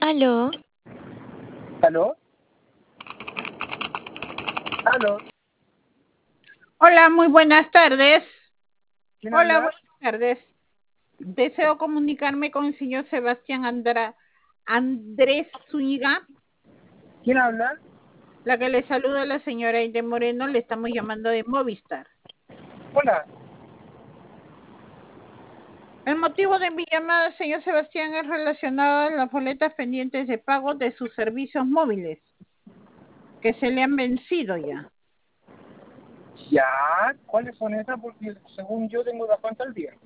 Aló, ¿Aló? ¿Aló? Hola, muy buenas tardes. ¿Quién Hola, habla? buenas tardes. Deseo comunicarme con el señor Sebastián Andrés Zúñiga. ¿Quién habla? La que le saluda la señora Aide Moreno, le estamos llamando de Movistar. Hola. El motivo de mi llamada, señor Sebastián, es relacionado a las boletas pendientes de pago de sus servicios móviles, que se le han vencido ya. ¿Ya? ¿Cuáles son esas? Porque según yo tengo la cuenta al día.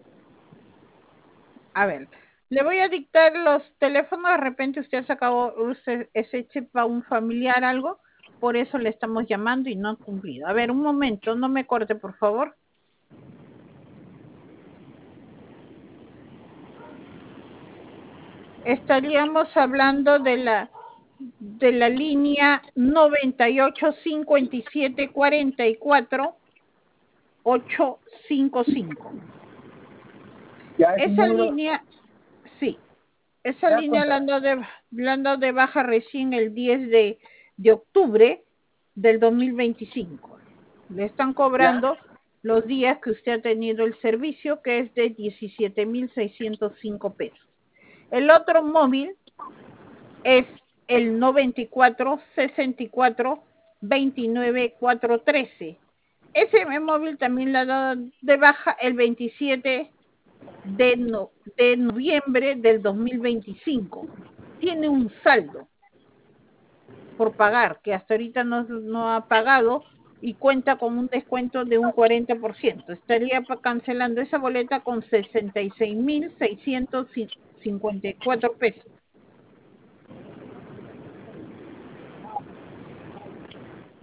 A ver, le voy a dictar los teléfonos, de repente usted ha sacado ese chip a un familiar, algo, por eso le estamos llamando y no ha cumplido. A ver, un momento, no me corte, por favor. Estaríamos hablando de la línea 98 57 44 855. Ya, es un Esa número... línea, sí, esa Ya, línea cuéntame. la han dado de baja recién el 10 de octubre del 2025. Le están ¿Ya? cobrando los días que usted ha tenido el servicio, que es de 17,605 pesos. El otro móvil es el 94 64 29 413. Ese móvil también le ha dado de baja el 27 de noviembre del 2025. Tiene un saldo por pagar que hasta ahorita no ha pagado y cuenta con un descuento de un 40%. Estaría cancelando esa boleta con 66,654 pesos.